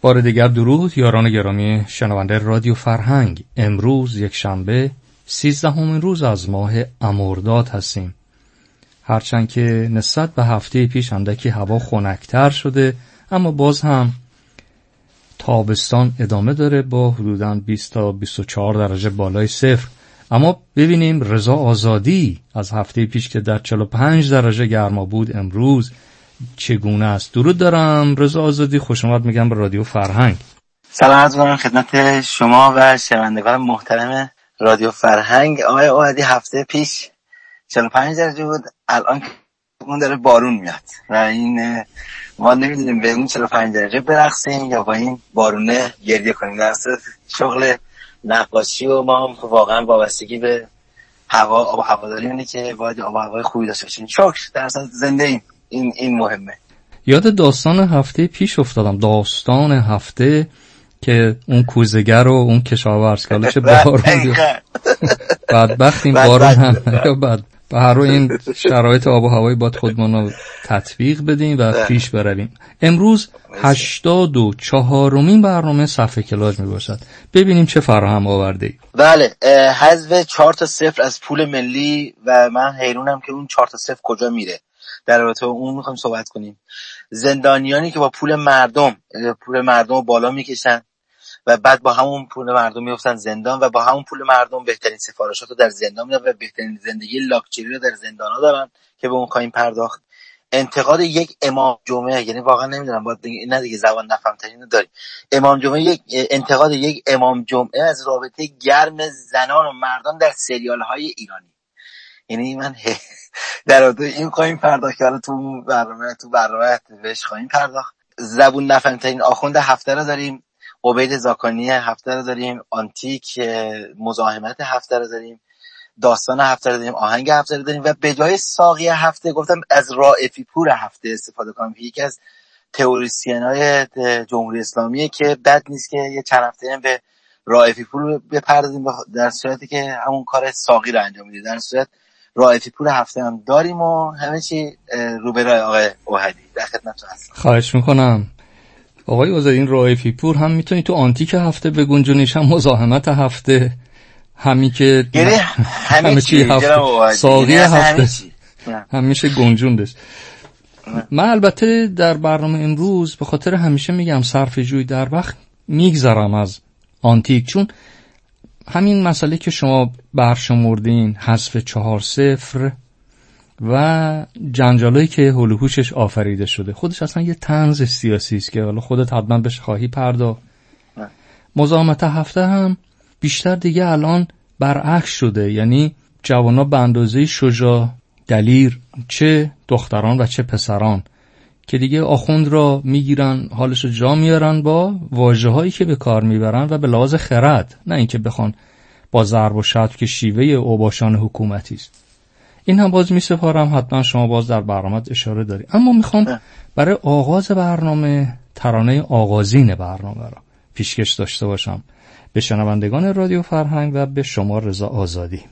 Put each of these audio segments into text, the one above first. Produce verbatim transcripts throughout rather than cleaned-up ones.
بار دیگر درود یاران گرامی شنونده رادیو فرهنگ. امروز یک شنبه سیزدهمین روز از ماه امرداد هستیم. هرچند که نسبت به هفته پیش اندکی هوا خنک‌تر شده، اما باز هم تابستان ادامه داره با حدوداً بیست تا بیست و چهار درجه بالای صفر. اما ببینیم رضا آزادی از هفته پیش که در چهل و پنج درجه گرما بود امروز چگونه است. درود دارم رضا آزادی، خوش اومد میگم به رادیو فرهنگ. سلام عرض می‌کنم خدمت شما و شنوندگان محترم رادیو فرهنگ. آقای اوهدی هفته پیش چهل و پنج درجه بود، الان اون داره بارون میاد و این ما نمیدونیم به اون چهل و پنج درجه برقصیم یا با این بارونه گریه کنیم. در اصل شغل نقاشی و ما هم واقعا وابستگی به هوا آب و هواداری اینه که باید آب و هوای خوبی داشته باشیم. شکر در اصل زنده ایم، این این مهمه. یاد داستان هفته پیش افتادم، داستان هفته که اون کوزگر و اون کشاورز که حالا چه بارون بدبخت این بارون هم یا بعد به هر رو این شرایط آب و هوایی باید خودمون رو تطبیق بدیم و پیش برویم. امروز هشتاد و چهارمین برنامه صفحه کلاژ می باشد. ببینیم چه فراهم آورده ای. بله، حذف چهار تا صفر از پول ملی و من حیرونم که اون چهار تا صفر کجا میره. در رابطه اون میخوایم صحبت کنیم. زندانیانی که با پول مردم پول مردم رو بالا میکشن و بعد با همون پول مردم میافتن زندان و با همون پول مردم بهترین سفارشات رو در زندان میدن و بهترین زندگی لاکچری رو در زندان ها دارن که به اون خواهیم پرداخت. انتقاد یک امام جمعه، یعنی واقعا نمیدونم باید نه دیگه زبان نفهمترین رو داریم. امام جمعه یک انتقاد یک امام جمعه از رابطه گرم زنان و مردان در سریال های ایرانی. یعنی من در واقع این خواهیم پرداخت که حالا تو برنامه تو برنامه بهش خواهیم پرداخت. زبون نفهمترین آخوند هفته رو داریم، عبید زاکانی هفته رو داریم، آنتیک مزاحمت هفته رو داریم، داستان هفته رو داریم، آهنگ هفته رو داریم و به جای ساقی هفته گفتم از رائفی پور هفته استفاده کنم که یکی از تئوریسین‌های جمهوری اسلامیه که بد نیست که یه چند هفته هم به رائفی پور بپردازیم در صورتی که همون کار ساقی رو انجام میده. در صورت رائفی پور هفته هم داریم و همه چی رو به راه آقای اوهدی در خدمتتون هستم. خواهش میکنم آقای اوزدی. این رائفی پور هم میتونی تو آنتیک هفته بگنجونیش، هم مزاحمت هفته، همی که همه, همه چی هفته، ساقی هفته همیشه گنجوندش. من البته در برنامه امروز به خاطر همیشه میگم صرف جوی در وقت میگذرم از آنتیک، چون همین مسئله که شما برشمردین، حذف چهار صفر و جنجالایی که حول و حوشش آفریده شده، خودش اصلا یه طنز سیاسی است که حالا خودت حتما بهش خواهی پرداخت. مزاحمت هفته هم بیشتر دیگه الان برعکس شده، یعنی جوانا به اندازه شجاع دلیر، چه دختران و چه پسران، که دیگه آخوند را میگیرن، حالش رو جا میارن با واژه‌هایی که به کار میبرن و به لحاظ خرد، نه اینکه بخوان با ضرب و شتم که شیوه اوباشان حکومتی است. این هم باز میسپارم، حتما شما باز در برنامه اشاره داری. اما میخوام برای آغاز برنامه ترانه آغازین برنامه را پیشکش داشته باشم به شنوندگان رادیو فرهنگ و به شما رضا آزادی.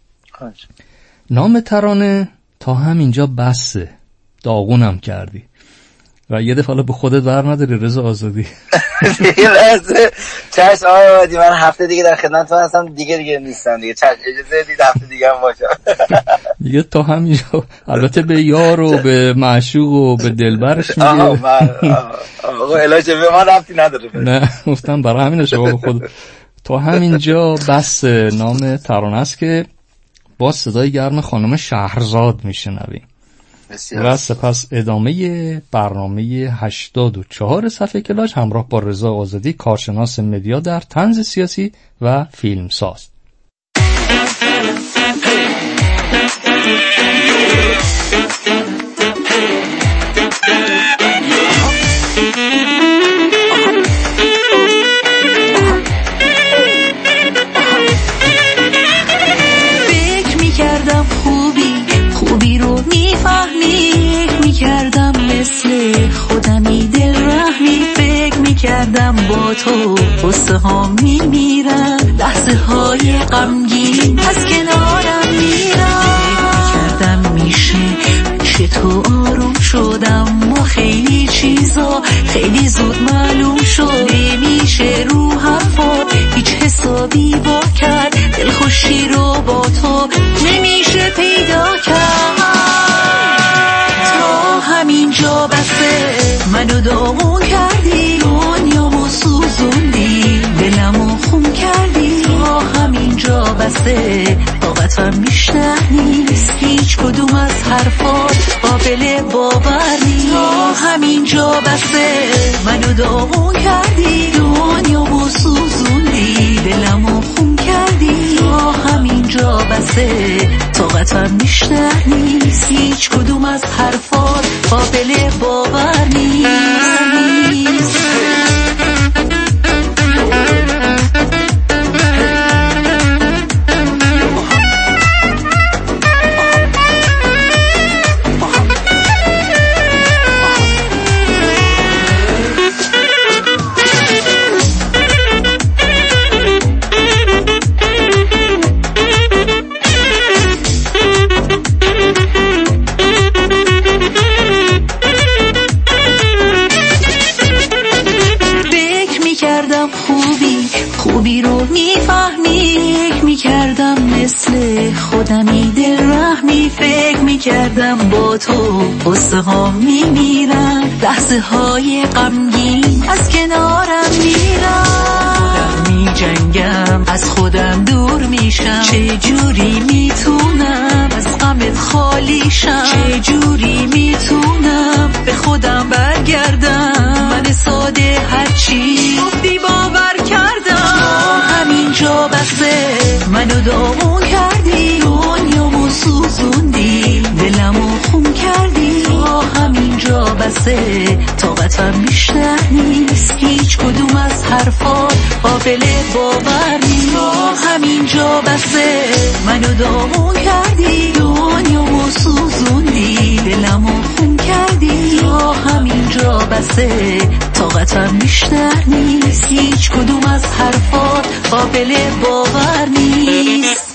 نام ترانه تا همینجا بسه، داغونم کردی. و یه دفعه به خودت بر نداری رضا آزادی؟ دیگه لحظه چشم آقای اوهدی، من هفته دیگه در خدمتتون هستم، دیگه دیگه نیستم دیگه. چشم اجازه بدید هفته دیگه هم باشم دیگه تا همینجا. البته به یار و به معشوق و به دلبرش میگه. آها من آقا علاج به ما ربطی نداره. نه گفتم برای همینه شما به خود تا همینجا بس. نام ترانه است که با صدای گرم خانم شهرزاد میشنویم و سپس ادامه برنامه هشتاد و چهار صفحه کلاژ همراه با رضا آزادی، کارشناس مدیا در طنز سیاسی و فیلمساز. فکر میکردم خوبی خوبی رو میفهمی، میکردم مثل خودمی دل رحمی، فکر میکردم با تو قصه ها میمیرم، لحظه های غمگین از کنارم میرم، میکردم میشه چه تو آروم شدم و خیلی چیزا خیلی زود معلوم شد، باور نیست. تا همینجا بسه منو داغون کردی، دنیا و سوزوندی دلمو خون کردی. تا همینجا بسه طاقتم بیشتر نیست، هیچ کدوم از حرفات قابل باور نیست. خوبی رو میفهمی، فکر میکردم مثل خودمی دل رحمی، فکر میکردم با تو قصه ها میمیرم، لحظه های غمگین از کنارم میرم. خودم میجنگم از خودم دور میشم، چه جوری میتونم از غمت خالی شم، چه جوری میتونم به خودم برگردم. من ساده هرچی گفتی باور کردم. همینجا بسه منو داغون کردی، دنیامو سوزوندی دلمو خون کردی. تا همینجا بسه طاقتم بیشتر نیست، هیچ کدوم از حرفات قابل باور نیست. تا همینجا بسه منو داغون کردی، دنیامو سوزوندی دلمو خون کردی. تا همینجا بسه طاقتم بیشتر نیست، هیچ کدوم از حرفات قابل باور نیست.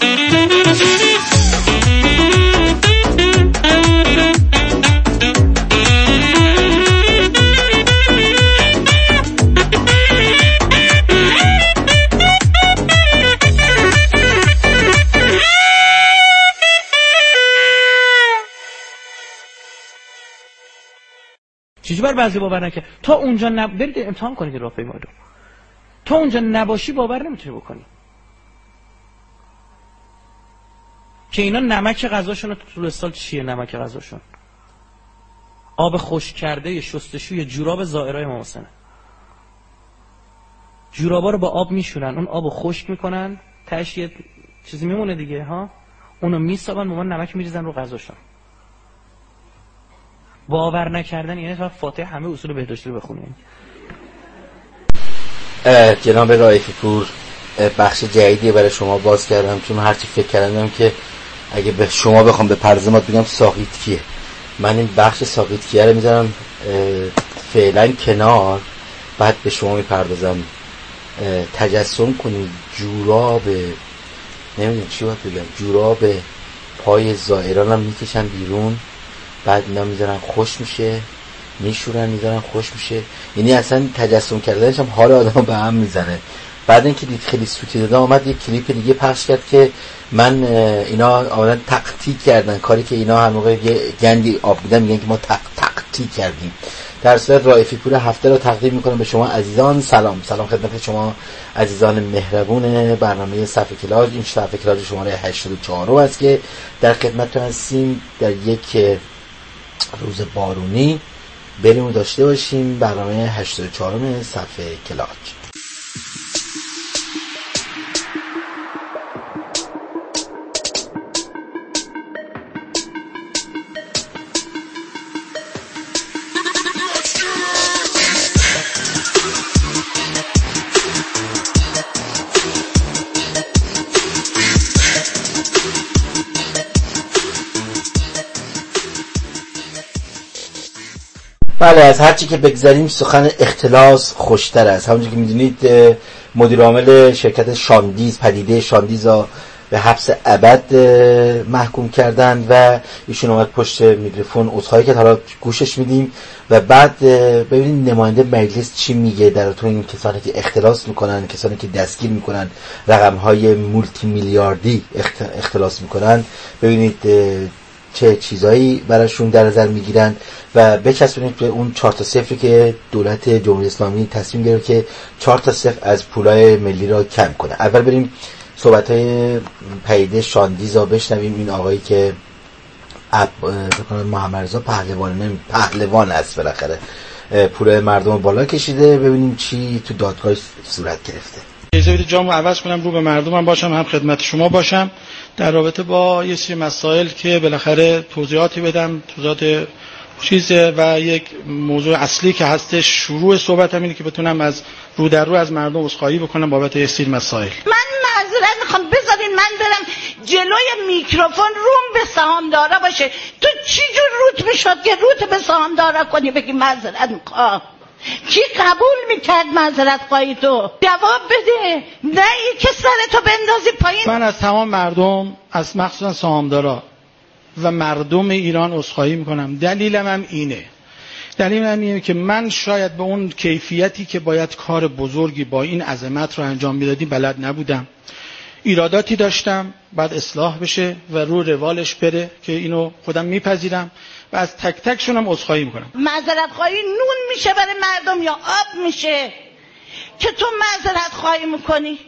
چیزی بر بعضی باور نکنه. تا اونجا نب... برید امتحان کنید راهپیما رو. تا اونجا نباشی باور نمیتونی بکنی که اینا نمک غذاشون تو طول سال چیه. نمک غذاشون آب خشک کرده شستشوی جوراب زائرای امام حسین. جورابا رو با آب میشورن، اون آبو خشک میکنن، تهش یه چیزی میمونه دیگه ها، اونو میسابن، با نمک میریزن رو غذاشون. باور نکردن یعنی تا فاتحه همه اصول بهداشتی رو بخونید. جناب رائفی پور، بخش جدیدی برای شما باز کردم، چون هرچی فکر کردم که اگه به شما بخوام به پرزمات بگم ساقیت کیه، من این بخش ساقیت کیه رو میذارم فعلا کنار، بعد به شما میپردازم. تجسم کنید جوراب، نمیدونم چی باید بگم، جوراب پای زائران هم میکشن بیرون، بعد اینا میذارن خوش میشه، میشورن میذارن خوش میشه. یعنی اصلا تجسم کردنش هم حال آدم به هم میزنه. بعد اینکه دید خیلی سوتی دادم، اومد یک کلیپ دیگه پخش کرد که من اینا آمدن تقطیع کردن، کاری که اینا هر موقع یه گندی آب میدن میگن که ما تق تقطیع کردیم. در صورت رائفی پور هفته رو تقدیم میکنم به شما عزیزان. سلام سلام خدمت شما عزیزان مهربون برنامه صفحه کلاج. این صفحه کلاج شماره هشتاد و چهار است که در خدمتتون هستیم. در یک روز بارونی بریم داشته باشیم برنامه هشتاد و چهار صفحه کلاج. بله، از هرچی که بگذاریم سخن اختلاس خوشتر است. همونجور که میدونید مدیر عامل شرکت شاندیز، پدیده شاندیز را به حبس ابد محکوم کردند و ایشون اومد پشت میکروفون عذرخواهی کرد. حالا گوشش میدیم و بعد ببینید نماینده مجلس چی میگه در تو این کسانی که اختلاس میکنن، کسانی که دستگیر میکنن، رقمهای مولتی میلیاردی اختلاس میکنن. ببینید چه چیزایی براشون در نظر میگیرن و بچسبونید به اون چهار تا صفری که دولت جمهوری اسلامی تصمیم گرفت که چهار تا صفر از پولای ملی را کم کنه. اول بریم صحبت‌های پدیده شاندیز را بشنویم. این آقایی که بکنم محمد رضا پهلوان پهلوان است بالاخره پول مردم بالا کشیده. ببینیم چی تو دادگاه صورت گرفته. اجازه بدید جامو عوض کنم رو به مردمم باشم هم خدمت شما باشم در رابطه با یه سری مسائل که بالاخره توضیحاتی بدم توضیحات چیزه و یک موضوع اصلی که هستش. شروع صحبتم اینه که بتونم از رو در رو از مردم عذرخواهی بکنم بابت یه سری مسائل. من معذرت میخوام بذارین من برم جلوی میکروفون روم به سهامدارا باشه. تو چی جور روت میشد که روت به سهامدارا کنی بگی معذرت میخوام؟ کی قبول میکرد معذرت خواهی تو؟ جواب بده. نه ای که سرتو بندازی پایین. من از تمام مردم از مخصوصا سهامدارا و مردم ایران عذرخواهی میکنم. دلیلم هم اینه دلیلم هم اینه که من شاید به اون کیفیتی که باید کار بزرگی با این عظمت رو انجام میدادیم بلد نبودم. ایراداتی داشتم بعد اصلاح بشه و رو روالش بره که اینو خودم میپذیرم و از تک تک شونم عذرخواهی میکنم. معذرت خواهی نون میشه برای مردم یا آب میشه که تو معذرت خواهی میکنی؟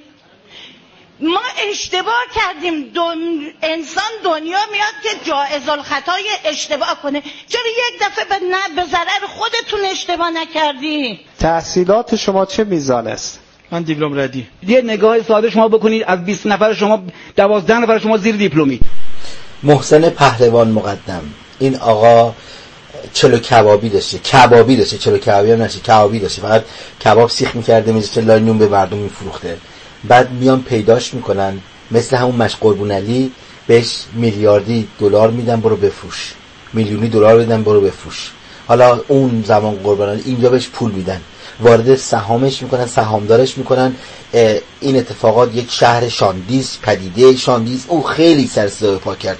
ما اشتباه کردیم. دون... انسان دنیا میاد که جائز الخطای اشتباه کنه. چرا یک دفعه به نه به ضرر خودتون اشتباه نکردی؟ تحصیلات شما چه میزان است؟ من دیپلم ردی. یه نگاه ساده شما بکنید از بیست نفر شما دوازده نفر شما زیر دیپلمی. محسن پهلوان مقدم این آقا چلو کبابی داشته کبابی داشته چلو کبابی هم نشه کبابی داشته فقط کباب سیخ میکرده میذاشته لای نون به مردم میفروخته. بعد میان پیداش میکنن مثل همون مش قربون علی بهش میلیاردی دلار میدن برو بفروش میلیونی دلار میدن برو بفروش. حالا اون زمان قربان علی اینجا بهش پول میدن وارد سهامش میکنن سهامدارش میکنن. این اتفاقات یک شهر شاندیز پدیده شاندیز او خیلی سر صدا پا کرد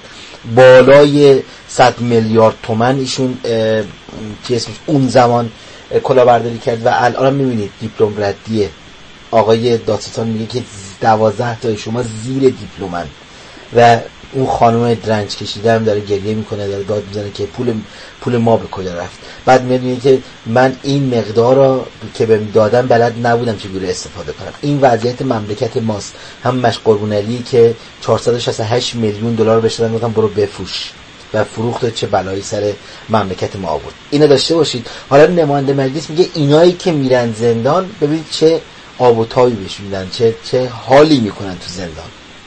بالای صد میلیارد تومان ایشون چی اسمش اون زمان کلاهبرداری کرد و الان میبینید دیپلم ردیه. آقای دادستان میگه که دوازده تا شما زیر دیپلمن و اون خانم درنج کشیده هم داره گریه میکنه داره داد میزنه که پول پول ما به کجا رفت. بعد میبینید که من این مقدار رو که بهم دادن بلد نبودم چجوری استفاده کنم. این وضعیت مملکت ماست. هم مش قربون علی که چهارصد و شصت و هشت میلیون دلار بهش دادن گفتن برو بفروش و فروخت چه بلایی سر مملکت ما آورد. اینو داشته باشید. حالا نماینده مجلس میگه اینایی که میرن زندان ببینید چه آب و تابی بهش میدن چه چه حالی میکنن تو زندان.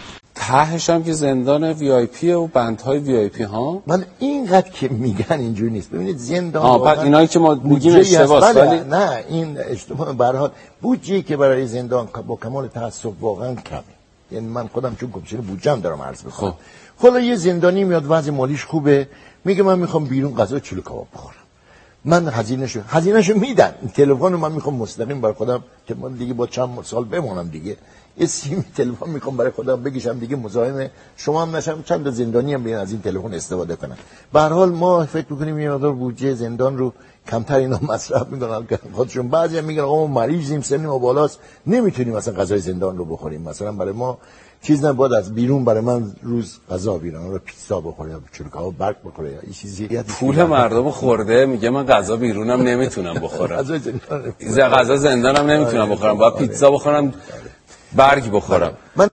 تهش هم که زندان وی آی پی و بندهای وی آی پی ها. من اینقدر که میگن اینجوری نیست. ببینید زندان آه بعد اینایی که ما میگیم اشتباهه ولی نه این اشتباه به هر حال بودجه‌ای که برای زندان با کمال تاسف واقعا کمه. یعنی من خودم چون کمیسیون بودجه‌ام دارم عرض می‌کنم. خب حالا یه زندانی میاد وضع مالیش خوبه میگه من میخوام بیرون غذا چلو کباب بخورم. من هزینه‌شو هزینه‌شو میدن. تلفن من میخوام مستقیم برای خودم که من دیگه با چند سال بمونم دیگه یه سیم تلفن میخوام برای خودم بگیشم دیگه مزاحم شما هم نشم چند تا زندانی هم بیان از این تلفن استفاده کنن. به هر حال ما فکر می‌کنیم یه مقدار بودجه زندان رو کمتر اینا مصرف میکنن خودشون. بعضی هم میگن آقا ما مریضیم سن ما بالاست نمیتونیم مثلا غذای زندان رو بخوریم. مثلا برای ما چیز نباید از بیرون برای من روز غذا بیرون رو پیتزا بخوره یا چرکاو برگ بخوره یا این چیزی. پول مردم خورده میگه من غذا بیرونم نمیتونم بخورم. غذا زندان غذا زندانم نمیتونم بخورم. باید پیتزا بخورم برگ بخورم. من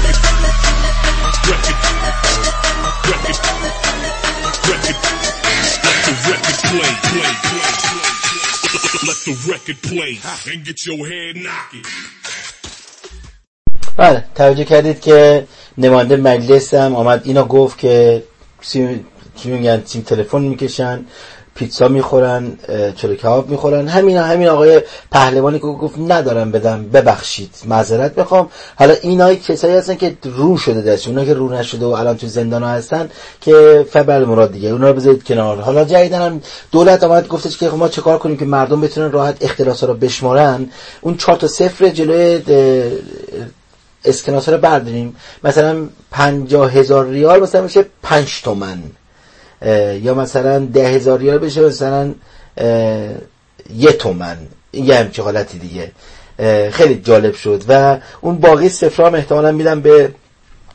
بله توجه کردید که نماینده مجلس هم آمد اینا گفت که سیم چی میگن سیم تلفن میکشن پیتزا میخورن چلو کباب میخورن. همین همین آقای پهلوانی که گفت ندارم بدم ببخشید معذرت میخوام. حالا اینای کسایی هستن که رو شده دست اونا که رو نشده و الان تو زندان ها هستن که فبل مراد دیگه اونا رو بذارید کنار. حالا جدیدن هم دولت آمد گفتش که ما چه کار کنیم که مردم بتونن راحت اختلاسا رو بشمارن. اون چهار تا صفر جلوی اسکناس رو برداریم مثلا پنجاه هزار ریال مثلا میشه پنج تومن یا مثلا ده هزار ریال بشه مثلا یه تومن. یه همچه حالتی دیگه خیلی جالب شد و اون باقی صفرها هم احتمالا میدم به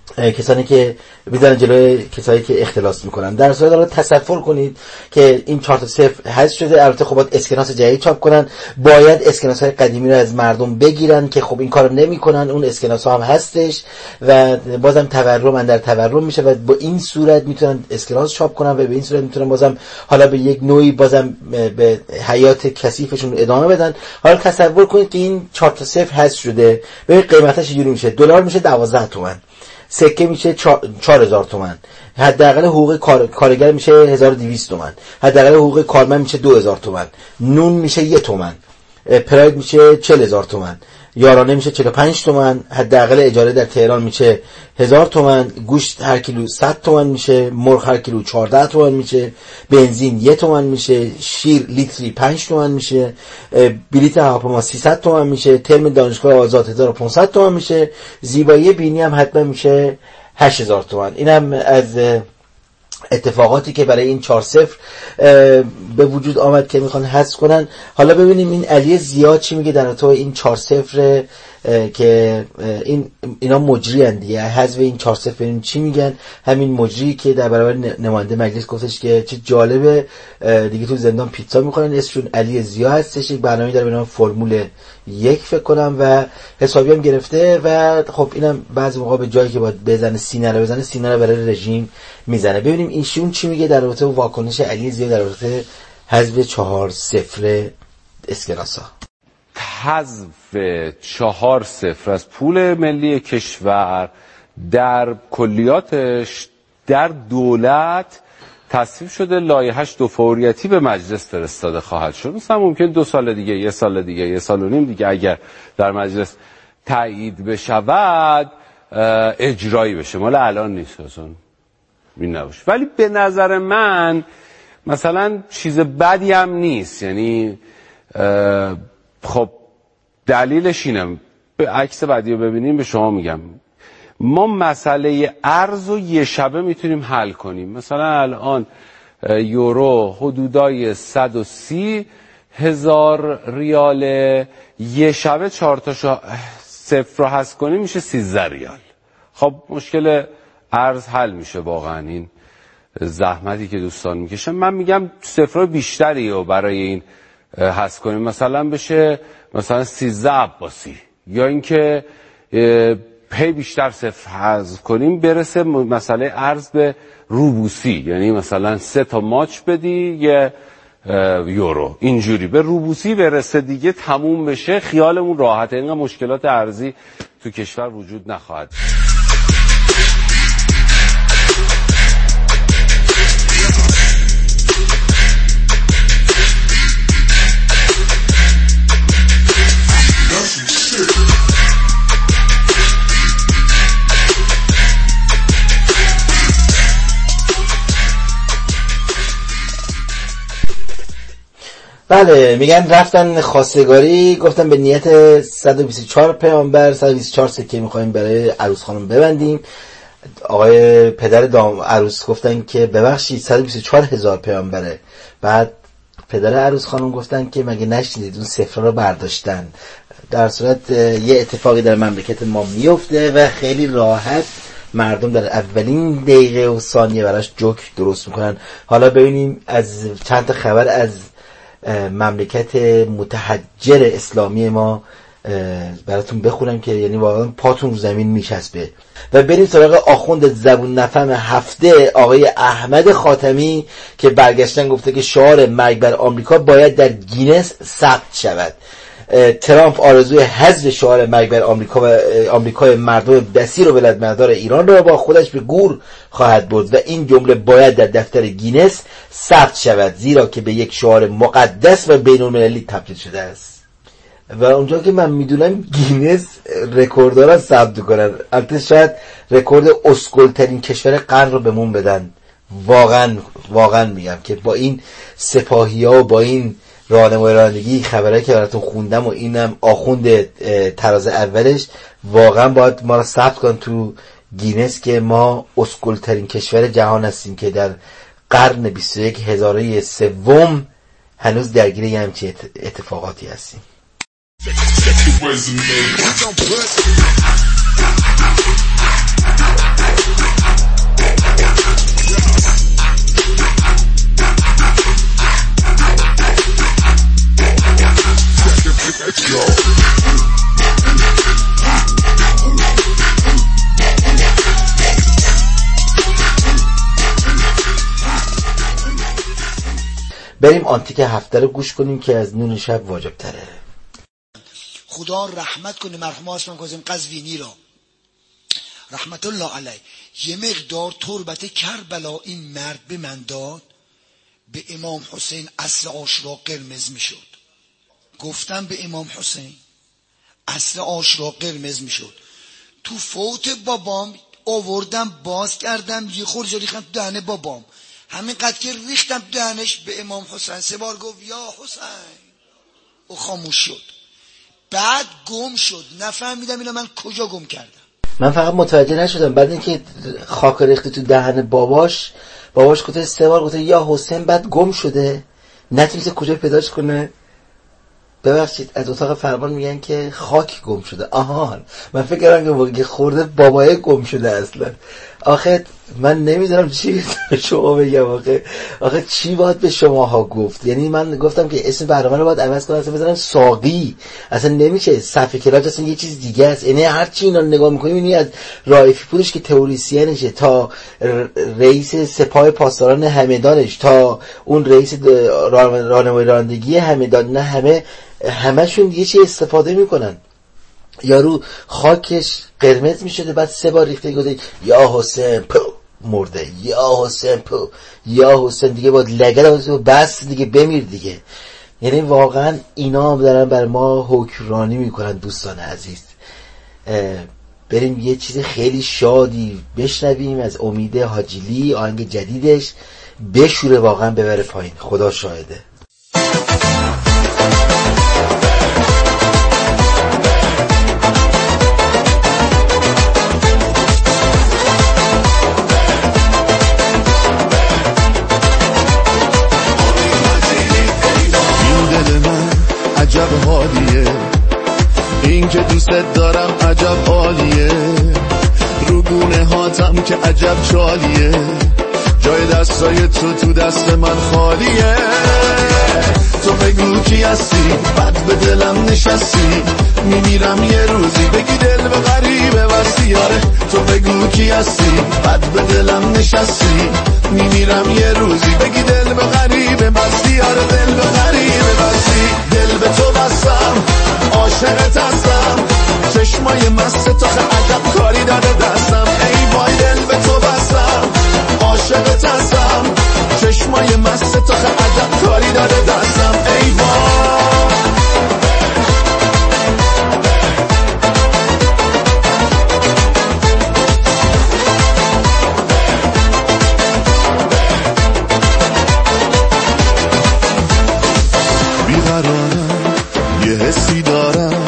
کسانی که میذارن جلوی کسایی که اختلاس میکنن. در صورت حالا تصور کنید که این چهار تا صفر حذف شده، البته خب باید اسکناس جدید چاپ کنن، باید اسکناس های قدیمی رو از مردم بگیرن که خب این کارو نمیکنن، اون اسکناس ها هم هستش و بازم تورم اندر تورم میشه و با این صورت میتونن اسکناس چاپ کنن و به این صورت میتونن بازم حالا به یک نوعی بازم به حیات کثیفشون ادامه بدن. حالا تصور کنید که این چهار تا صفر حذف شده، ببین قیمتش چجوری میشه. دلار میشه دوازده تومن، سکه میشه چهار هزار تومان، حداقل حقوق کار... کارگر میشه هزار و دویست تومان، حداقل حقوق کارمند میشه دو هزار تومان، نون میشه یک تومان، پراید میشه چهل هزار تومان، یارانه میشه چهل و پنج تومان، حداقل اجاره در تهران میشه هزار تومان، گوشت هر کیلو صد تومان میشه، مرغ هر کیلو چهارده تومان میشه، بنزین یک تومان میشه، شیر لیتری پنج تومان میشه، بلیط هواپیما سیصد تومان میشه، ترم دانشگاه آزاد هزار و پانصد تومان میشه، زیبایی بینی هم حتما میشه هشت هزار تومان. اینم از اتفاقاتی که برای این چهار صفر به وجود آمد که میخوان حذف کنن. حالا ببینیم این علی ضیا چی میگه در تو این چهار صفر که این اینا مجری ان دیگه، حذف این چهار صفر ببینیم چی میگن. همین مجری که در برابر نماینده مجلس گفتش که چه جالبه دیگه تو زندان پیتزا میخورن، اسمشون علی ضیا هستش، یک برنامه داره به نام فرمول یک فکر کنم و حسابی هم گرفته و خب اینم بعضی موقع به جایی که باید بزنه سینه رو بزنه سینه رو برای رژیم میزنه. ببینیم ایشون چی میگه در رابطه با واکنش علی ضیا در رابطه حذف چهار صفر اسکناسا. حذف چهار صفر از پول ملی کشور در کلیاتش در دولت تصویب شده، لایحه‌اش دو فوریتی به مجلس فرستاده خواهد شد. مثلا ممکن دو سال دیگه، یه سال دیگه، یه سال و نیم دیگه اگر در مجلس تایید بشود اجرایی بشه. مال الان نیست اصلا این نباشه. ولی به نظر من مثلا چیز بدی هم نیست. یعنی خب دلیلش اینه، به عکس بعدی رو ببینیم به شما میگم، ما مسئله ارز رو یه شبه میتونیم حل کنیم. مثلا الان یورو حدودای صد و سی هزار ریاله، یه شبه چهار تا صفر رو حذف کنیم میشه سیزده ریال. خب مشکل ارز حل میشه. واقعا این زحمتی که دوستان میکشن، من میگم صفر بیشتری رو برای این حذف کنیم، مثلا بشه مثلا سیزده عباسی، یا اینکه پی بیشتر صفر حذف کنیم برسه مسئله ارز به روبوسی، یعنی مثلا سه تا ماچ بدی یه یورو، اینجوری به روبوسی برسه دیگه تموم بشه، خیالمون راحته، اینقدر مشکلات ارزی تو کشور وجود نخواهد. بله، میگن رفتن خواستگاری، گفتن به نیت صد و بیست و چهار پیامبر صد و بیست و چهار سکه میخوایم برای عروس خانم ببندیم. آقای پدر دام عروس گفتن که ببخشید صد و بیست و چهار هزار پیامبره. بعد پدر عروس خانم گفتن که مگه نشنیدید اون صفر رو برداشتن. در صورت یه اتفاقی در مملکت ما میفته و خیلی راحت مردم در اولین دقیقه و ثانیه براش جوک درست میکنن. حالا ببینیم از چند تا خبر از مملکت متحجر اسلامی ما براتون بخونم که یعنی واقعا پاتون رو زمین میچسبه. و بریم سراغ آخوند زبون نفهم هفته آقای احمد خاتمی که برگشتن گفته که شعار مرگ بر آمریکا باید در گینس ثبت شود. ترامپ آرزوی حذف شعار مرگ بر آمریکا و آمریکای مردم دسیر و ولایتمردار ایران را با خودش به گور خواهد برد و این جمله باید در دفتر گینس ثبت شود، زیرا که به یک شعار مقدس و بین‌المللی تبدیل شده است. و اونجا که من میدونم گینس رکورددارا ثبت کنن، البته شاید رکورد اسکل‌ترین کشور قرن رو بهمون بدن. واقعا واقعا میگم که با این سپاهی‌ها و با این راهنمای رانندگی خبرایی که براتون خوندم و اینم آخوند تراز اولش، واقعا باید ما را ثبت کن تو گینس که ما اسکل‌ترین کشور جهان هستیم که در قرن بیست و یک هزاره سوم هنوز درگیر یه همچین اتفاقاتی هستیم. بریم آنتیک هفته رو گوش کنیم که از نون شب واجب تره. خدا رحمت کنه مرحوم هاشم کاظم قزوینی را رحمت الله علیه. یه مقدار تربت کربلا این مرد به من داد، به امام حسین اصل عاشورا قرمز می شد. گفتم به امام حسین اصل عاشورا قرمز می شد. تو فوت بابام آوردم باز کردم یه خورده ریختم تو دهن بابام، همین قد که ریختم دهنش به امام حسین سه بار گفت یا حسین، او خاموش شد. بعد گم شد، نفهمیدم اینو من کجا گم کردم. من فقط متوجه نشدم بعد اینکه خاک ریخته تو دهن باباش، باباش گفته سه بار گفته یا حسین، بعد گم شده، نتونسته کجا پیداش کنه. ببخشید از اتاق فرمان میگن که خاک گم شده. آهان من فکر کردم که واقعا خورده بابای گم شده اصلا. آخه من نمیدونم چی شما بگم. آخه آخه چی باید به شماها گفت؟ یعنی من گفتم که اسم برنامه رو باید عوض کنم، اصلا بزنم ساقی، اصلا نمیشه. صفحه کلاج اصلا یه چیز دیگه است. یعنی هر چی اینا نگاه میکنیم یعنی از رائفی پورش که تئوریسینشه تا رئیس سپاه پاسداران همدانش تا اون رئیس راهنمای رانندگی همدان، نه همه همشون دیگه چی استفاده میکنن. یارو خاکش قرمز میشده بعد سه بار ریخته گفته یا حسین پو مرده، یا حسین پو، یا حسین دیگه با لگد بس دیگه بمیر دیگه. یعنی واقعا اینا دارن بر ما حکمرانی میکنن. دوستان عزیز بریم یه چیز خیلی شادی بشنویم از امید حاجیلی، آهنگ جدیدش بشوره واقعا ببره پایین، خدا شاهده. عجب حالیه این که دوستت دارم، عجب حالیه رو گونه هاتم که عجب چالیه، جای دستای تو تو دست من خالیه. تو بگو کی هستی، بد به دلم نشستی، میمیرم یه روزی بگی دل به غریبه وسی. آره تو بگو کی هستی، بد به دلم نشستی، میمیرم یه روزی بگی دل به غریبه وسی. آره دل به غریبه وسی. دل به تو بستم، عاشقت هستم، چشمای مست تو عجب کاری داده دستم. ای وای دل به تو بستم، عاشقت هستم، چشمای مست تو عجب کاری داده دستم. ای وای بیقرارم، یه حسی دارم،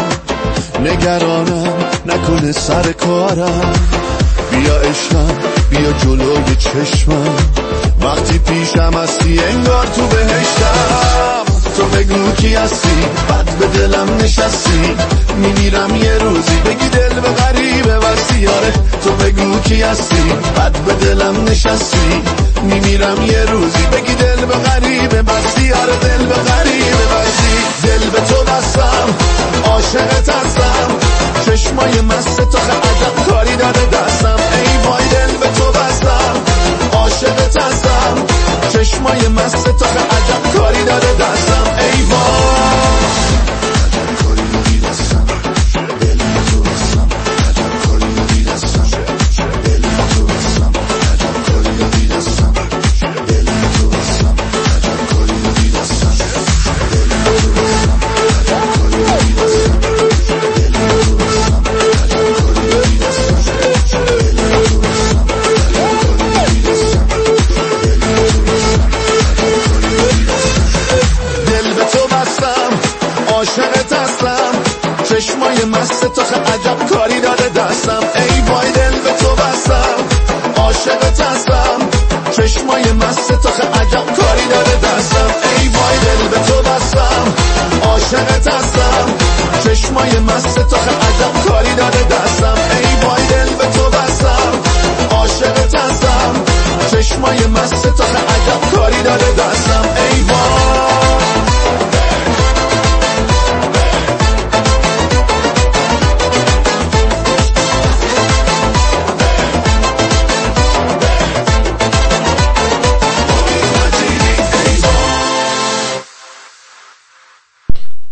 نگرانم نکنه سر کارم. بیا عشقم، بیا جلوی چشمم، وقتی پیشم هستی انگار تو بهشتم. تو بگو کی هستی، بد به دلم نشستی، میمیرم یه روزی بگی دل به غریبه وسی. آره تو بگو کی هستی، بد به دلم نشستی، میمیرم یه روزی بگی دل به غریبه وسی. آره دل به غریبه وسی. دل به تو بستم، عاشقت هستم، چشمای مست تو عجب کاری داده دستم. ای وای دل به تو بستم، عاشقت هستم، چشمای مست تو عجب کاری داده دستم. ای وای عجب کاری دادی دستم، دل به تو بستم، عجب کاری دادی دستم، دل به تو بستم، عجب کاری دادی دستم، دل به تو بستم، عجب کاری دادی دستم، دل به تو بستم، عجب کاری دادی دستم، دل به تو بستم، عجب کاری دادی دستم، دل به تو بستم، عجب کاری دادی دستم، دل به تو بستم، عجب کاری دادی دستم. دل به تو بستم، عاشقت هستم، چشمای مست تو عجب کاری داده دستم. ای وای دل به تو بستم، عاشقت هستم، چشمای مست تو عجب کاری داده دستم. ای وای دل به تو بستم، عاشقت هستم، چشمای مست تو عجب کاری داده دستم. ای وای دل به تو بستم، عاشقت هستم، چشمای مست تو عجب کاری داده دستم. ای وای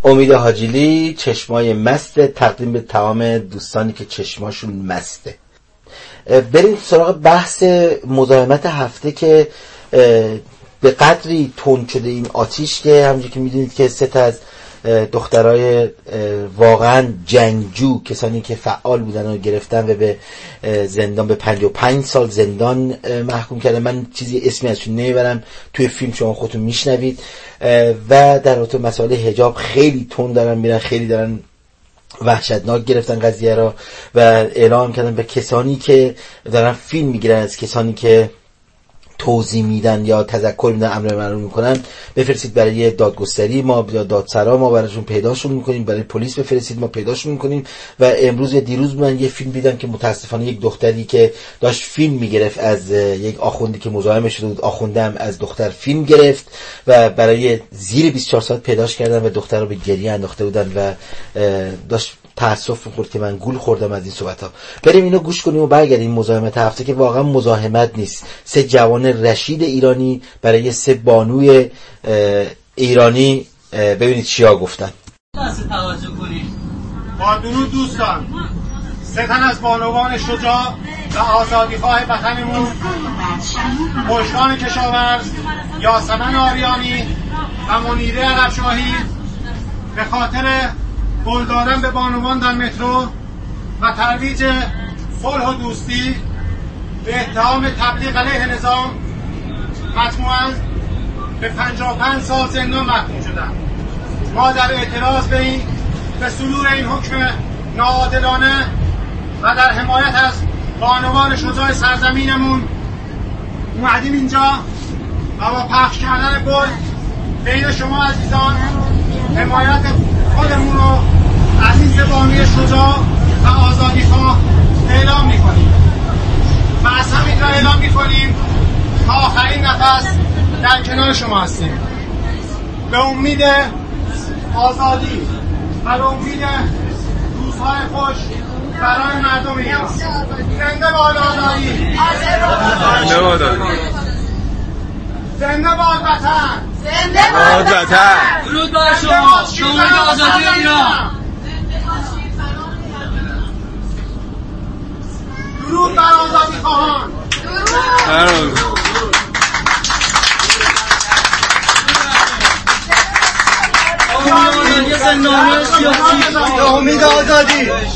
امید حاجیلی، چشمای مست، تقدیم به تمام دوستانی که چشماشون مسته. بریم سراغ بحث مزاحمت هفته که به قدری تند شده این آتیش که همونجوری که میدونید که سه تا از دخترای واقعا جنگجو، کسانی که فعال بودن و گرفتن و به زندان به پنجاه و پنج سال زندان محکوم کردن. من چیزی اسمی ازشون نمیبرم، توی فیلم شما خودتون میشنوید. و در رابطه مسائل حجاب خیلی تند دارن میرن، خیلی دارن وحشتناک گرفتن قضیه را و اعلام کردن به کسانی که دارن فیلم میگیرن از کسانی که توضیح میدن یا تذکر میدن، امر معروف میکنن، بفرستید برای دادگستری، ما یا دادسرا ما براشون پیداشون میکنیم، برای پلیس بفرستید ما پیداشون میکنیم. و امروز یا دیروز من یه فیلم دیدم که متاسفانه یک دختری که داشت فیلم میگرفت از یک آخوندی که مزاحم شده بود، آخونده هم از دختر فیلم گرفت و برای زیر بیست و چهار ساعت پیداش کردن و دختر رو به گریه انداخته بودن و داشت تأسف می‌خورد که من گول خوردم از این صحبت‌ها. بریم اینو گوش کنیم و برگردیم. مزاحمت هفته که واقعا مزاحمت نیست. سه جوان رشید ایرانی برای سه بانوی ایرانی ببینید چیا گفتن. با درود دوستان، سه تن از بانوان شجاع و آزادیخواه وطنمون، پشتان کشاورز، یاسمن آریانی و منیره عربشاهی، به خاطر قول دادن به بانوان در مترو و ترویج صلح و دوستی به اتهام تبلیغ علیه نظام مجموعاً به پنجاه و پنج سال زندان محکوم شدند. ما در اعتراض به این به صدور این حکم ناعادلانه و در حمایت از بانوان شجاع سرزمینمون اومدیم اینجا و با پخش کردن گل بین شما عزیزان حمایت خودمون رو از این زبانی شجاع و آزادیخواه اعلام میکنیم و از همین را اعلام میکنیم تا آخرین نفس در کنار شما هستیم، به امید آزادی و به امید روزهای خوش برای مردم ایران. زنده باد آزادی، زنده باد آزادی، زنده باد وطن، زنده باد وطن. درود بر شما، شما آزادی ایران. درود بر آزادی خواهان. درود. امید آزادی.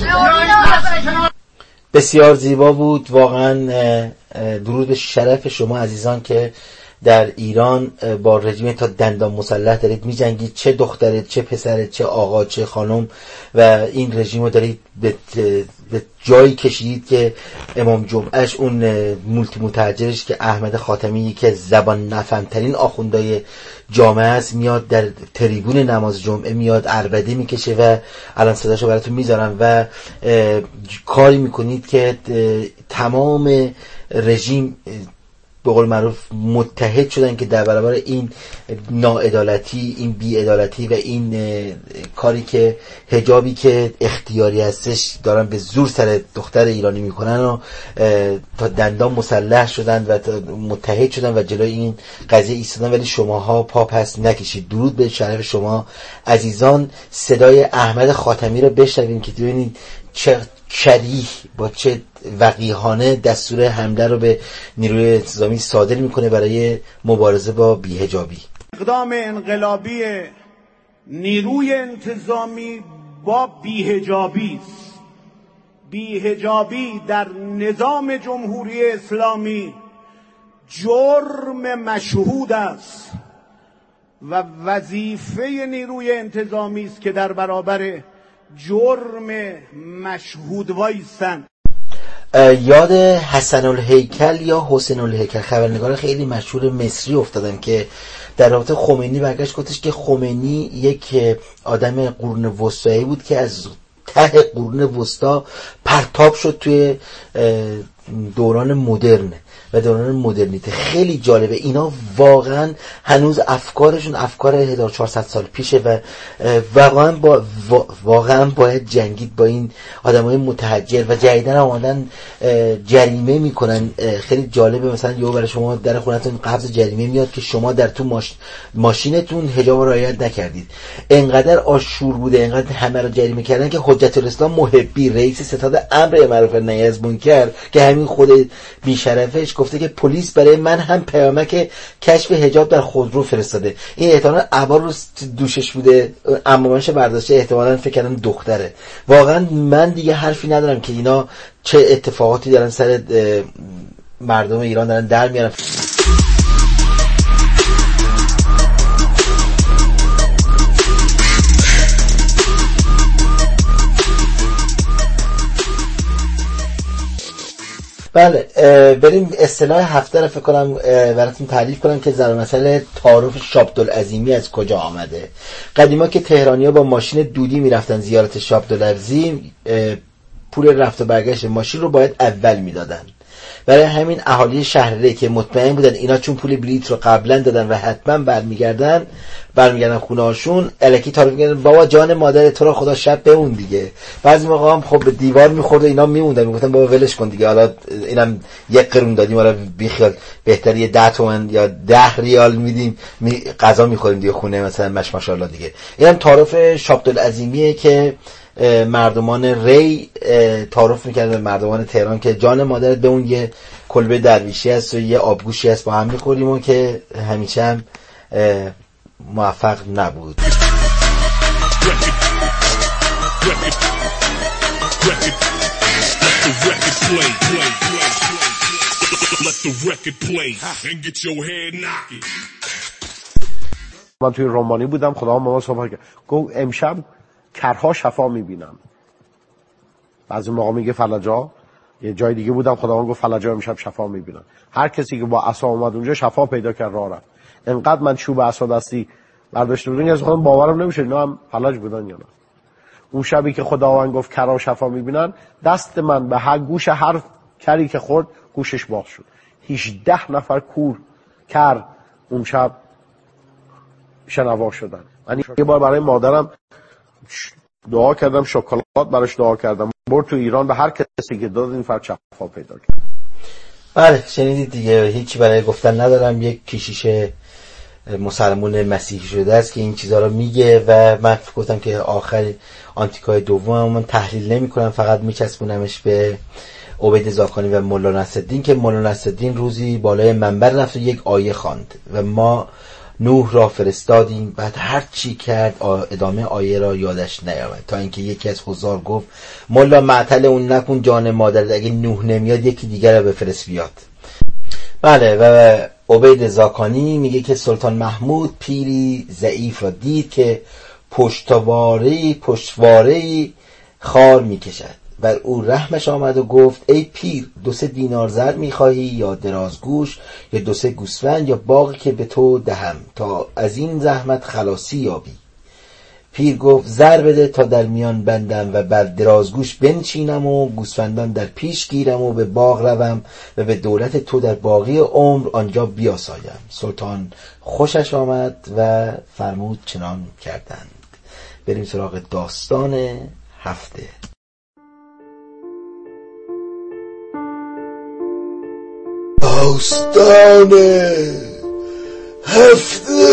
بسیار زیبا بود واقعا. درود شرف شما عزیزان که در ایران با رژیم تا دندان مسلح دارید میجنگید، چه دخترت، چه پسرت، چه آقا، چه خانم، و این رژیم رو دارید به جایی کشیدید که امام جمعهش اون مولتی متحجرش که احمد خاتمی که زبان نفهمترین آخوندهای جامعه است میاد در تریبون نماز جمعه میاد عربده میکشه و الان صداشو براتون میذارم و کاری میکنید که تمام رژیم به قول معروف متحد شدن که در برابر این ناعدالتی، این بی‌عدالتی و این کاری که حجابی که اختیاری هستش دارن به زور سر دختر ایرانی میکنن و تا دندان مسلح شدن و متحد شدن و جلوی این قضیه ایستادن، ولی شماها پا پس نکشید. درود به شرف شما عزیزان. صدای احمد خاتمی رو بشنویم که ببینید چه کریه با چه وقیحانه دستور حمله رو به نیروی انتظامی صادر میکنه برای مبارزه با بی‌حجابی. اقدام انقلابی نیروی انتظامی با بی‌حجابی است. بی‌حجابی در نظام جمهوری اسلامی جرم مشهود است و وظیفه نیروی انتظامی است که در برابر جرم مشهود وایسن. یاد حسن الهیکل یا حسین الهیکل خبرنگار خیلی مشهور مصری افتادم که در رابطه خمینی برگشت گفتش که خمینی یک آدم قرون وسطایی بود که از ته قرون وسطا پرتاب شد توی دوران مدرنه و دوران مدرنیته. خیلی جالبه. اینا واقعا هنوز افکارشون افکار هزار و چهارصد سال پیشه و واقعا با واقعا باید جنگید با این آدمای متحجر و جدیدن اومدن جریمه میکنن. خیلی جالبه، مثلا یهو برای شما در خونتون قبض جریمه میاد که شما در تو ماش... ماشینتون حجاب رو رعایت نکردید. انقدر آشور بوده، انقدر همه رو جریمه کردن که حجت الاسلام محبی، رئیس ستاد امر معروف نهی از منکر، که همین خود بیشرفش گفته که پلیس برای من هم پیامک کشف حجاب در خودرو فرستاده. این احتمالاً عبا رو دوشش بوده، عمامش برداشته، احتمالاً فکر کردم دختره. واقعا من دیگه حرفی ندارم که اینا چه اتفاقاتی دارن سر مردم ایران دارن در میارن. بله، بریم اصطلاح هفته رو فکر کنم براتون تعریف کنم که در مسئله تعارف شابدالعظیمی از کجا آمده. قدیما که تهرانی‌ها با ماشین دودی میرفتن زیارت شابدالعظیم، پول رفت و برگشت ماشین رو باید اول میدادن. برای همین اهالی شهرره که مطمئن بودن اینا چون پول بلیط رو قبلا دادن و حتما برمیگردن برمیگردن خونه هاشون، الکی تعارف می‌کردن بابا جان مادر تو رو خدا شب بمون دیگه. بعضی موقع هم خب به دیوار می‌خورد و اینا میموندن، میگفتن بابا ولش کن دیگه، حالا اینم یک قرون دادیم، حالا بیخیال، بهتره یه ده تومن یا ده ریال میدیم می غذا می‌خوریم دیگه خونه مثلا، مش ماشاءالله دیگه. اینم تعارف شابدالعظیمیه که مردمان ری تعارف میکردن به مردمان تهران که جان مادرت به اون یه کلبه درویشی هست و یه آبگوشی هست با هم میخوریم، و که همیشه هم موفق نبود. من توی رومانی بودم، خدا ماما صحبت کرد، گفت امشب کرها شفا میبینم. بعضی موقع میگه فلجا. یه جای دیگه بودم، خداوند گفت فلجا امشب شفا میبینم. هر کسی که با عصا اومد اونجا شفا پیدا کرد راه رفت. انقدر من چوب عصا دستی برداشته بودم از خودم باورم نمیشه اینا هم فلج بودن یا نه. اون شبی که خداوند گفت کرها شفا میبینن، دست من به هر گوش هر کری که خورد گوشش باز شد. هجده نفر کور کر اون شب شنوا شدن. من یه بار برای مادرم دعا کردم، شکلات براش دعا کردم، برد تو ایران به هر کسی که داد این فرد شفا پیدا کرد. بله شنیدید دیگه، هیچی برای گفتن ندارم. یک کشیش مسلمون مسیحی شده است که این چیزها رو میگه و من فکر گفتم که آخر آنتیکای دوم من تحلیل نمی کنم، فقط میچسبونمش به عبید زاکانی و مولا نصرالدین که مولا نصرالدین روزی بالای منبر رفت و یک آیه خواند و ما نوح را فرستادیم، بعد هر چی کرد ادامه آیه را یادش نیامد، تا اینکه یکی از حضار گفت مولا معطل اون نکن جان مادر، اگه نوح نمیاد یکی دیگر را بفرست بیاد. بله، و عبید زاکانی میگه که سلطان محمود پیری ضعیف را دید که پشتواره پشتواره خار میکشد، بر او رحمش آمد و گفت ای پیر، دو سه دینار زر میخواهی یا درازگوش یا دو سه گوسفند یا باغی که به تو دهم تا از این زحمت خلاصی یابی؟ پیر گفت زر بده تا در میان بندم و بر درازگوش بنشینم و گوسفندان در پیش گیرم و به باغ روم و به دولت تو در باقی عمر آنجا بیاسایم. سلطان خوشش آمد و فرمود چنان کردند. بریم سراغ داستان هفته. داستان هفته.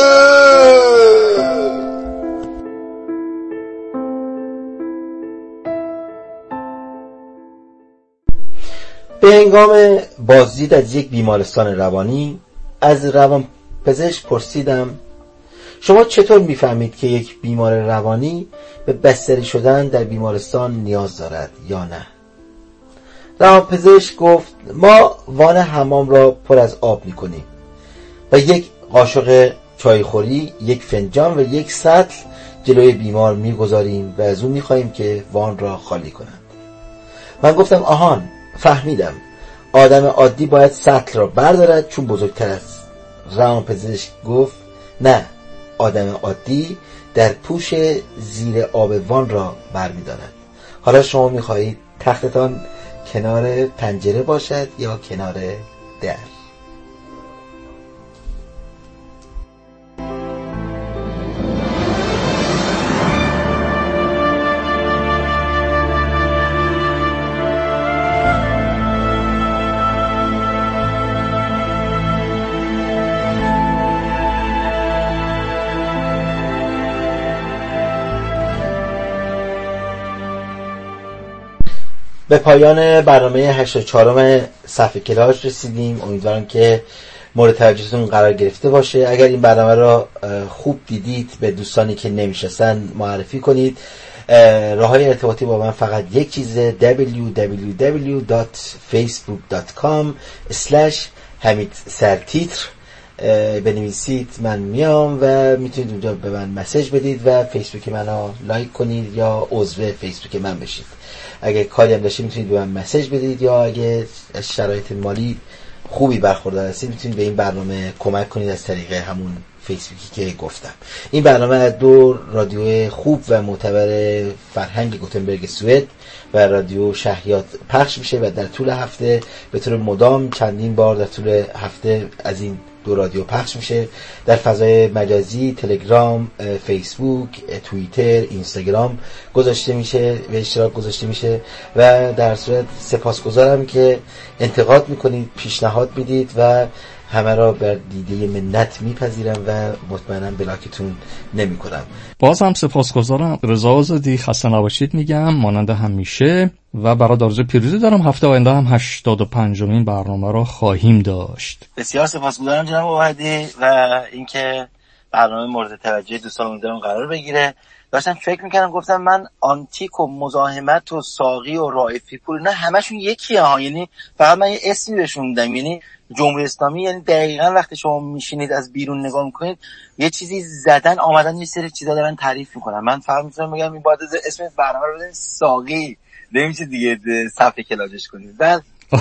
به هنگام بازدید از یک بیمارستان روانی از روانپزشک پرسیدم شما چطور میفهمید که یک بیمار روانی به بستری شدن در بیمارستان نیاز دارد یا نه؟ روانپزشک گفت ما وان حمام را پر از آب میکنیم و یک قاشق چایخوری، یک فنجان و یک سطل جلوی بیمار میگذاریم و از اون میخواییم که وان را خالی کنند. من گفتم آهان، فهمیدم، آدم عادی باید سطل را بردارد چون بزرگتر است. روانپزشک گفت نه، آدم عادی در پوش زیر آب وان را برمی‌دارد. حالا شما میخواهید تختتان کنار پنجره باشد یا کنار در. به پایان برنامه هشتاد و چهارم صفحه کلاژ رسیدیم. امیدوارم که مورد توجهتون قرار گرفته باشه. اگر این برنامه را خوب دیدید به دوستانی که نمیشناسن معرفی کنید. راههای ارتباطی با من فقط یک چیزه: دبلیو دبلیو دبلیو دات فیسبوک دات کام اسلش حمید سرتیتر بنویسید، من میام و میتونید اونجا به من مسیج بدید و فیسبوک منو لایک کنید یا عضو فیسبوک من بشید. اگه کاری هم داشتید میتونید به من مسیج بدید یا اگه شرایط مالی خوبی برخوردار هستید میتونید به این برنامه کمک کنید از طریق همون فیسبوکی که گفتم. این برنامه از دو رادیو خوب و معتبر فرهنگ گوتنبرگ سوئد و رادیو شهیات پخش میشه و در طول هفته به طور مدام چندین بار در طول هفته از این دو رادیو پخش میشه در فضای مجازی، تلگرام، فیسبوک، توییتر، اینستاگرام گذاشته میشه و اشتراک گذاشته میشه و در صورت سپاسگزارم که انتقاد میکنید، پیشنهاد میدید و همه را بر دیده منت میپذیرم و مطمئنم بلاکتون نمیکنم. باز هم سپاسگزارم. رضا آزادی، خسته نباشید میگم مانند همیشه و برای آرزو پیروزی دارم. هفته آینده هم هشتاد و پنجمین برنامه را خواهیم داشت. بسیار سپاسگزارم جناب وحدی و اینکه برنامه مورد توجه دوستان دارم قرار بگیره. داشتم فکر میکردم گفتم من آنتیک و مزاحمت و ساقی و رائفی پور نه همشون یکیه ها، یعنی فقط من یه اسمی بهشون میدم. یعنی جمهوری اسلامی یعنی دقیقاً وقتی شما میشینید از بیرون نگاه میکنید یه چیزی زدن آمدن یه سری چیزا دارن تعریف میکنن. من فقط میتونم بگم این باید اسم برنامه رو بزنید ساقی، نمیشه دیگه صفحه کلاژش کنید. بعد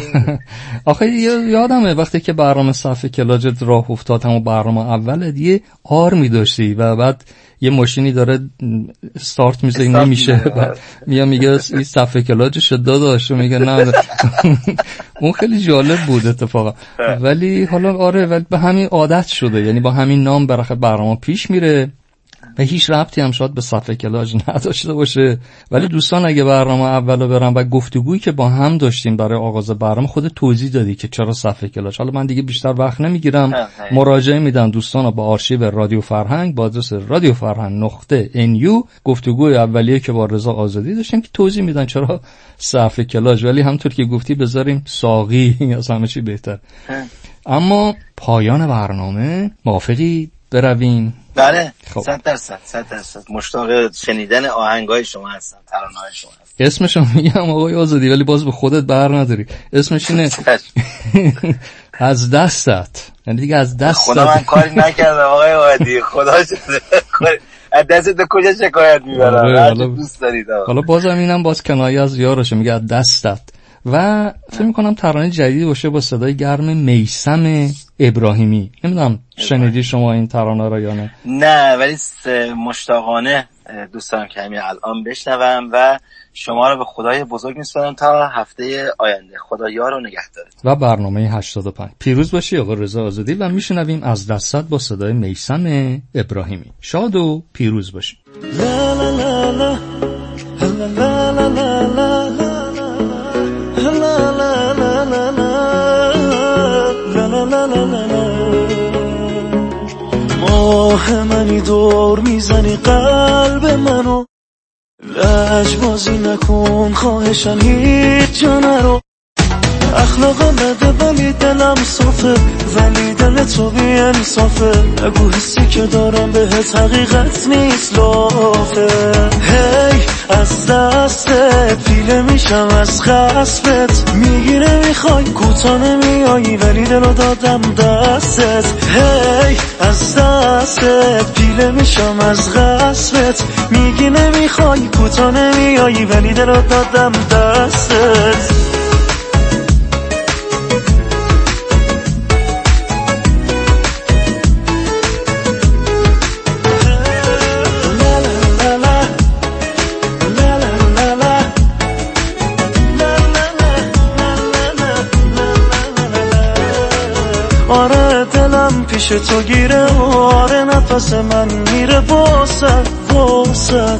آخه یادمه وقتی که برنامه صفحه کلاژت راه افتاد همون برنامه اول دیگه آر می‌داشتی و بعد یه ماشینی داره استارت میزه نمیشه، میاد میگه این صفحه کلاژش داداش، میگه نه اون خیلی جالب بود اتفاقا. ولی حالا آره ولی به همین عادت شده، یعنی با همین نام برخلاف برنامه پیش میره و هیچ ربطی هم شاید به صفحه کلاژ نداشته باشه. ولی دوستان اگه برنامه اولو برن و گفتگویی که با هم داشتیم برای آغاز برنامه خود توضیح دادی که چرا صفحه کلاژ. حالا من دیگه بیشتر وقت نمیگیرم، مراجعه میدم دوستان با آرشیو رادیو فرهنگ با آدرس رادیو فرهنگ نقطه ان یو. گفتگوی اولیه که با رضا آزادی داشتیم که توضیح میدن چرا صفحه کلاژ، ولی همونطور که گفتی بذاریم ساقی از همه چی بهتر. اما پایان برنامه موافقی برویم؟ بله صد درصد صد درصد مشتاق شنیدن آهنگای شما هستم، ترانه‌های شما هستم. اسمشو میگم آقای آزادی ولی باز به خودت بر نداری. اسمش اینه از دستت، یعنی دیگه از دستت. خدا من کاری نکردم آقای آزادی، خدا شده از دستت کجا شکایت میبرم، هر چی دوست دارید. حالا بازم اینم باز کنایه از یارشه، میگه از دستت. و فکر میکنم ترانه جدیدی باشه با صدای گرم میثم ابراهیمی. نمیدونم شنیدی شما این ترانه رو یا نه؟ نه ولی مشتاقانه دوست دارم که همین الان بشنوم و شما رو به خدای بزرگ میسپارم تا هفته آینده. خدا یار و نگهدارت. و برنامه هشتاد و پنج پیروز باشی آقا رضا آزادی و میشنویم از دستت با صدای میثم ابراهیمی. شاد و پیروز باشی. لا لا لا لا لا لا لا لا لا ماه منی دور میزنی قلب منو، لجبازی نکن خواهشم هیچ جا نرو. اخلاقم بده ولی دلم صافه، ولی دل تو بی انصافه. نگو حسی که دارم بهت حقیقت نیست لافه. هی از دستت پیله میشم از خسبت، میگیره میخوای کوتا نمیایی ولی دلو دادم دستت. هی از دستت پیله میشم از غصبت، میگی نمیخوای کوتا نمیایی ولی دلو دادم دستت. پیش تو گیره آره نفس من میره واسد واسد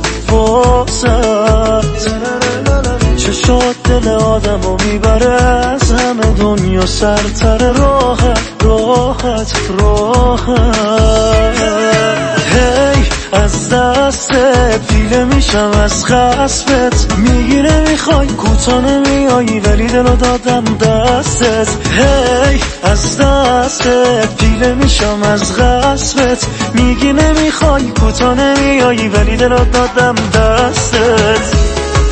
واسد چشات دل آدمو میبره از همه دنیا سرتر راحت راحت راحت هی از دستت پیله میشم از خصفت میگیره میخوای کوتا نمیایی ولی دلو دادم دستت هی از دستت پیله میشم از غصبت میگی نمیخوای کوتا نمیایی ولی دلو دادم دستت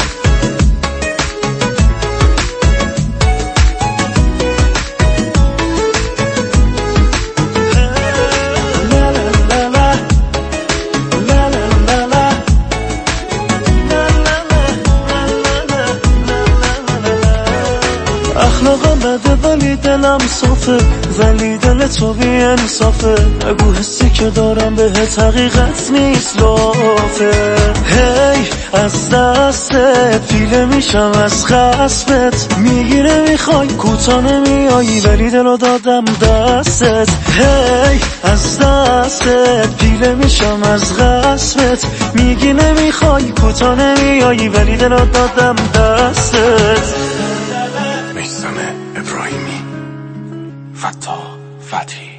اخلاقم بده ولی دلم صافه ولی دل تو بی انصافه اگو حسی که دارم بهت حقیقت نیست لافه هی از دستت پیله میشم از خصمت میگیره میخوای کوتا نمیایی ولی دلو دادم دستت هی از دستت پیله میشم از خصمت میگی نمیخوای کوتا نمیایی ولی دلو دادم دستت میثم ابراهیمی، فتاح فتحی.